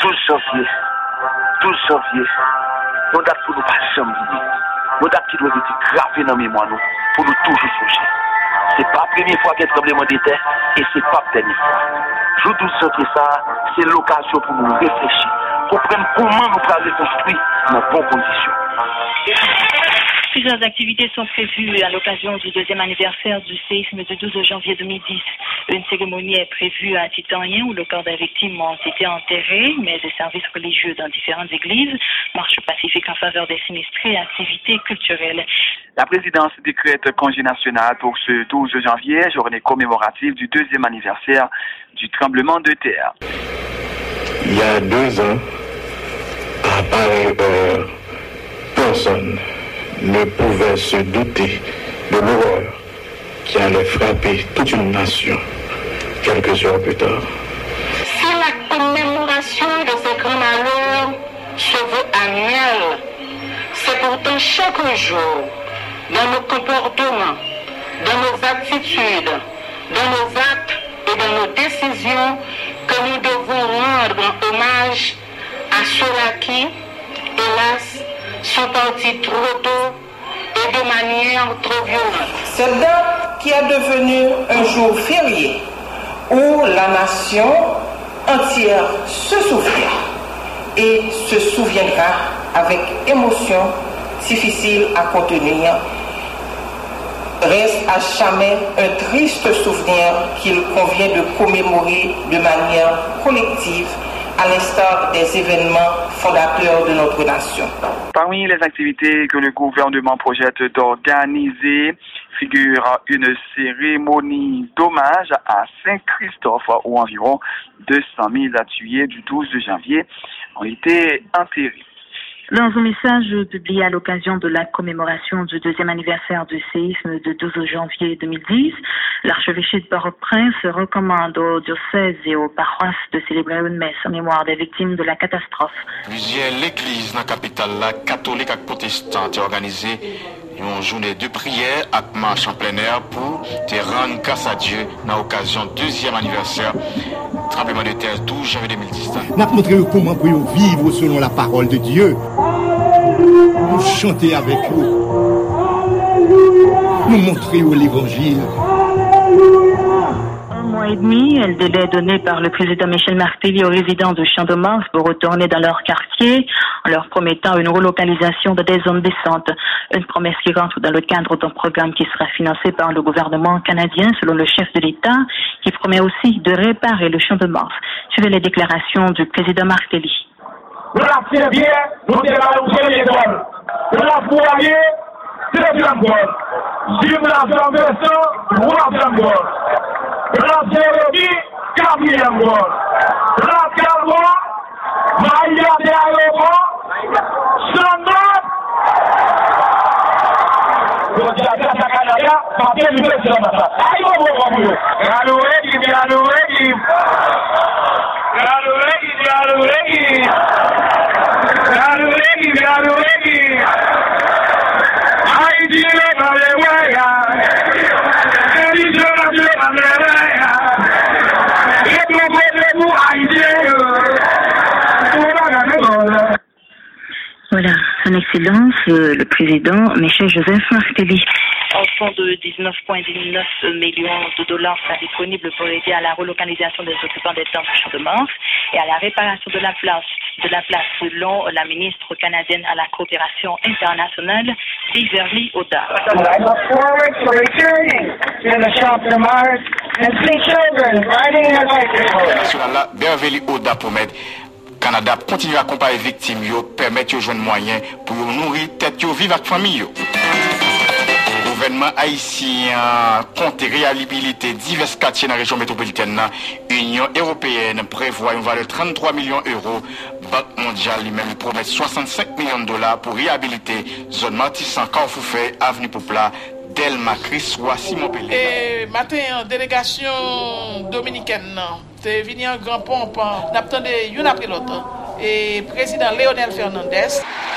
12 janvier, nos dates pour nous pas jamais oublier. Nos dates qui doivent être gravées dans la mémoire nous, pour nous toujours songer. C'est pas la première fois qu'il y a un tremblement de terre et c'est pas la dernière fois. Jour 12 janvier ça, c'est l'occasion pour nous réfléchir, comprendre comment nous pouvons reconstruire dans de bonnes conditions. Plusieurs activités sont prévues à l'occasion du deuxième anniversaire du séisme du 12 janvier 2010. Une cérémonie est prévue à Titanien où le corps des victimes ont été enterrés, mais des services religieux dans différentes églises, marche pacifique en faveur des sinistrés et activités culturelles. La présidence décrète congé national pour ce 12 janvier, journée commémorative du deuxième anniversaire du tremblement de terre. Il y a 2 ans, à pareille heure, personne ne pouvait se douter de l'horreur qui allait frapper toute une nation quelques heures plus tard. Si la commémoration de ce grand malheur se veut annuelle, c'est pourtant chaque jour, dans nos comportements, dans nos attitudes, dans nos actes et dans nos décisions, que nous devons rendre hommage à ceux-là qui, hélas, sont partis trop tôt et de manière trop violente. Cette date qui est devenue un jour férié où la nation entière se souvient et se souviendra avec émotion difficile à contenir, reste à jamais un triste souvenir qu'il convient de commémorer de manière collective à l'instar des événements fondateurs de notre nation. Parmi les activités que le gouvernement projette d'organiser figure une cérémonie d'hommage à Saint-Christophe où environ 200 000 tués du 12 janvier ont été enterrés. Dans un message publié à l'occasion de la commémoration du deuxième anniversaire du séisme de 12 janvier 2010, l'archevêché de Port-au-Prince recommande aux diocèses et aux paroisses de célébrer une messe en mémoire des victimes de la catastrophe. Plusieurs l'église dans la capitale catholique et protestante ont organisé une journée de prière et marche en plein air pour te rendre grâce à Dieu dans l'occasion du deuxième anniversaire tremblement de terre 12 janvier 2010. Nous montré comment nous vivre selon la parole de Dieu. Nous chanter avec vous. Nous montrer l'évangile. Un mois et demi est le délai donné par le président Michel Martelly aux résidents de Champ-de-Mars pour retourner dans leur quartier en leur promettant une relocalisation de des zones décentes. Une promesse qui rentre dans le cadre d'un programme qui sera financé par le gouvernement canadien selon le chef de l'État qui promet aussi de réparer le Champ-de-Mars. Suivez les déclarations du président Martelly. Nous l'avons bien, nous avons la première école. Nous l'avons fourrier, deuxième école. Si nous l'avons versant, troisième école. Nous l'avons remis, quatrième école. Nous l'avons calmé, maïa de aéroport, Jean-Marc. Nous avons dit à Canada, parce que nous sommes dans ça. Aïe, on va Voilà, son Excellence, le président Michel Joseph Martelly. Un fonds de 19,19 millions de dollars sera disponible pour aider à la relocalisation des occupants des terres du Champ-de-Mars et à la réparation de la place, selon la ministre canadienne à la coopération internationale, Beverly Oda. I look forward to returning to the Champ-de-Mars and see children riding their bicycles. Beverly Oda promet Canada continue à accompagner les victimes, permettre de jouer moyens pour nourrir tête vivre avec famille. Le gouvernement haïtien compte réhabiliter divers quartiers dans la région métropolitaine. L'Union européenne prévoit une valeur de 33 millions d'euros. Banque mondiale lui-même promet 65 millions de dollars pour réhabiliter zone Martissan, Carrefour, Avenue Poplar, Delma, Chris, Simon Pelé. Et matin, délégation dominicaine, c'est venu en grand pompe, on attendait une après l'autre. Et président Léonel Fernandez.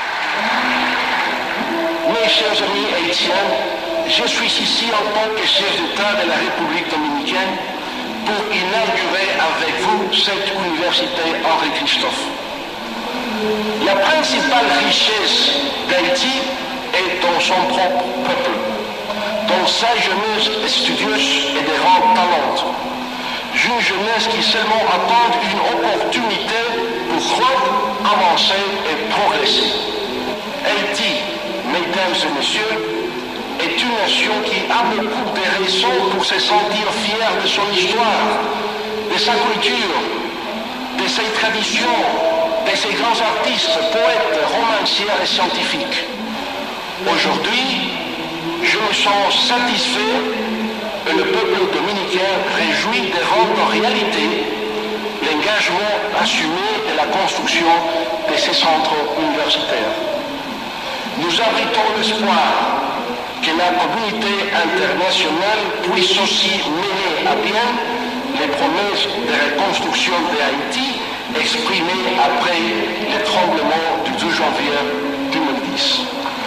Mes chers amis haïtiens, je suis ici en tant que chef d'État de la République dominicaine pour inaugurer avec vous cette université Henri Christophe. La principale richesse d'Haïti est dans son propre peuple, dans sa jeunesse studieuse et des grands talents. Une jeunesse qui seulement attend une opportunité pour croître, avancer et progresser. Haïti, mesdames et messieurs, est une nation qui a beaucoup de raisons pour se sentir fière de son histoire, de sa culture, de ses traditions, de ses grands artistes, poètes, romanciers et scientifiques. Aujourd'hui, je me sens satisfait et le peuple dominicain réjouit de rendre réalité l'engagement assumé de la construction de ces centres universitaires. Nous abritons l'espoir que la communauté internationale puisse aussi mener à bien les promesses de reconstruction de Haïti exprimées après les tremblements du 2 janvier 2010.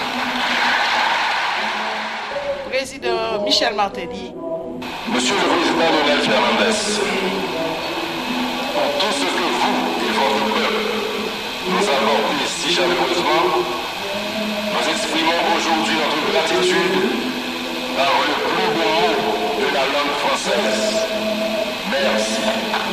Président Michel Martelly. Monsieur le Président Leonel Fernandez, pour tout ce que vous et votre peuple nous apportez si chaleureusement, nous exprimons aujourd'hui notre gratitude par le plus beau mot de la langue française. Merci.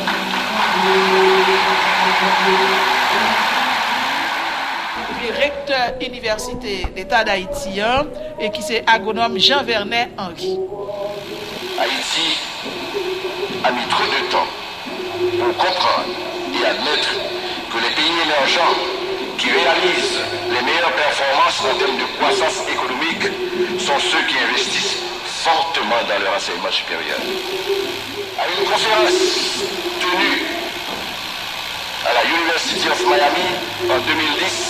Puis recteur université d'État d'Haïti et qui c'est agronome Jean-Vernet Henry. Haïti a mis trop de temps pour comprendre et admettre que les pays émergents qui réalisent les meilleures performances en termes de croissance économique sont ceux qui investissent fortement dans leur enseignement supérieur. À une conférence tenue à la University of Miami en 2010,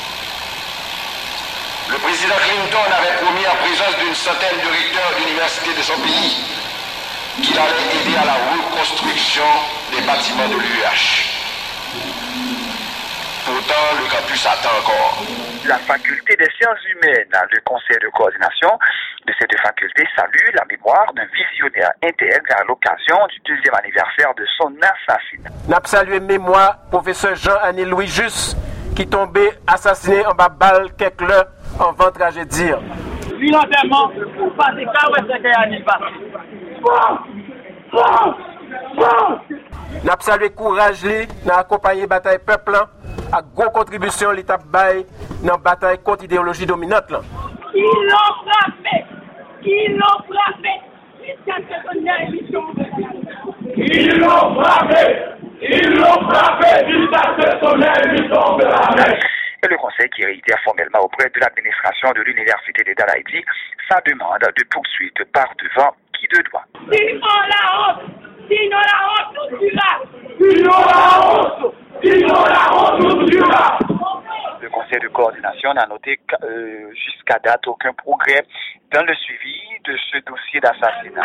le président Clinton avait promis en présence d'une centaine de recteurs d'universités de son pays qu'il allait aider à la reconstruction des bâtiments de l'UH. Pourtant, le campus attend encore. La faculté des sciences humaines, le conseil de coordination de cette faculté salue la mémoire d'un visionnaire intègre à l'occasion du 2e anniversaire de son assassinat. N'a salué mémoire professeur Jean-Anil Louis Just qui tombé assassiné en bas balle quelques heures avant tragédie. Finalement, pas de cas où est-ce n'a salué courage li, n'a accompagné bataille peuple à gros contribution l'état bail dans bataille contre idéologie dominante là. Qui l'ont frappé jusqu'à ce qu'on ait émission. Ils l'ont frappé jusqu'à ce qu'on ait émission. Et le conseil qui réitère formellement auprès de l'administration de l'Université d'État d'Haïti sa demande de poursuite par devant qui de droit. Sinon la honte, nous tuera. Nous tuera. Le conseil de coordination n'a noté jusqu'à date aucun progrès dans le suivi de ce dossier d'assassinat.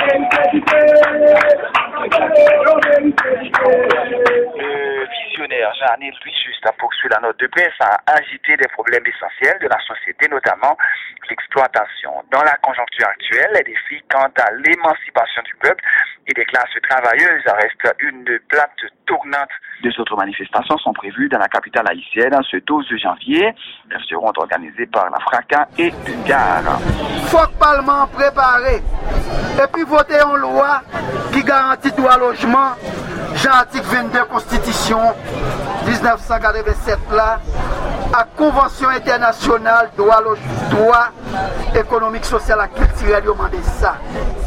Le visionnaire Jean-Anil Louis Just a poursuivi la note de presse, a agité des problèmes essentiels de la société, notamment l'exploitation. Dans la conjoncture actuelle, les défis quant à l'émancipation du peuple et des classes travailleuses restent une plate tournante. Deux autres manifestations sont prévues dans la capitale haïtienne ce 12 janvier. Elles seront organisées par la FRACA et UNGAR. Faut que le Parlement préparé et puis voter une loi qui garantit droit à logement. Jean article 22 Constitution 1987 là, à Convention internationale droit économique, social et culturel, il demande ça.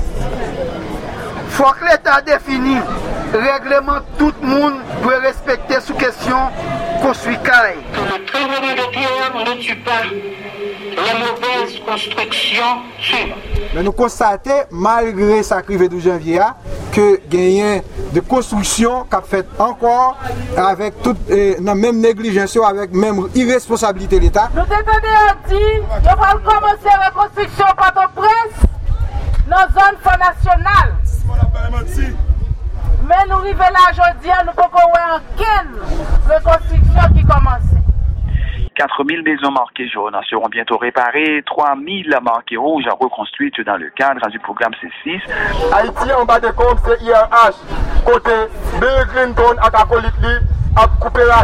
Faut que l'État définisse règlement, tout le monde doit respecter sous question construit caille. Le tremblement de terre ne tue pas, la mauvaise construction tue. Mais nous constatons, malgré sa crive de janvier, que il y a de construction qui a fait encore avec toute même négligence, avec même irresponsabilité de l'État. Nous devons dire, nous allons commencer la construction par nos presse dans la zone Fonds nationale. Mais nous arrivons là aujourd'hui, nous ne pouvons pas voir aucune reconstruction qui commence. 4000 maisons marquées jaunes seront bientôt réparées, 3000 marquées rouges reconstruites dans le cadre du programme C6. Haïti en bas de compte, c'est IRH. Côté Bill Clinton à acolyte a coupé la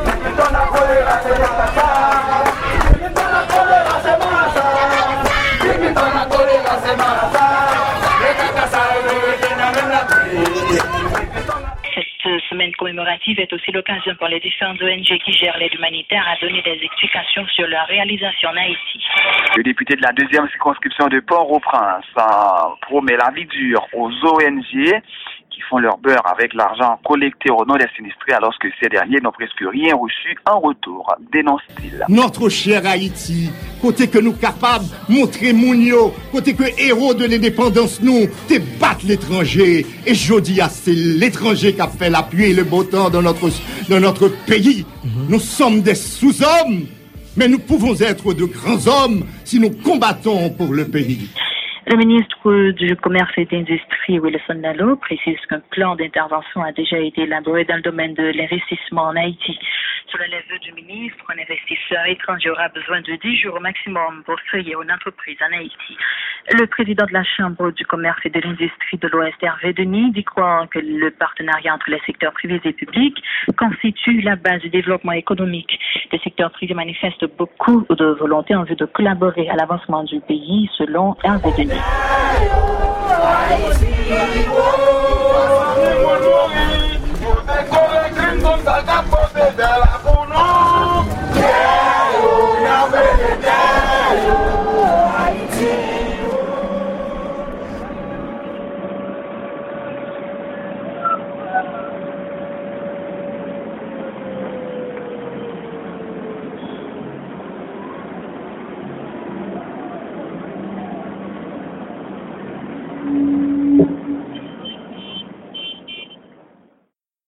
Cette semaine commémorative est aussi l'occasion pour les différentes ONG qui gèrent l'aide humanitaire à donner des explications sur leur réalisation en Haïti. Le député de la 2e circonscription de Port-au-Prince promet la vie dure aux ONG qui font leur beurre avec l'argent collecté au nom des sinistrés alors que ces derniers n'ont presque rien reçu en retour, dénonce-t-il. Notre cher Haïti, côté que nous capables montrer Mounio, côté que héros de l'indépendance nous, te battre l'étranger. Et je dis c'est l'étranger qui a fait la pluie et le beau temps dans notre pays. Nous sommes des sous-hommes, mais nous pouvons être de grands hommes si nous combattons pour le pays. Le ministre du Commerce et d'Industrie, Wilson Lalo, précise qu'un plan d'intervention a déjà été élaboré dans le domaine de l'investissement en Haïti. Selon les vœux du ministre, un investisseur étranger aura besoin de 10 jours au maximum pour créer une entreprise en Haïti. Le président de la Chambre du Commerce et de l'Industrie de l'Ouest, Hervé Denis, dit croire que le partenariat entre les secteurs privés et publics constitue la base du développement économique. Le secteur privé manifeste beaucoup de volonté en vue de collaborer à l'avancement du pays, selon Hervé Denis.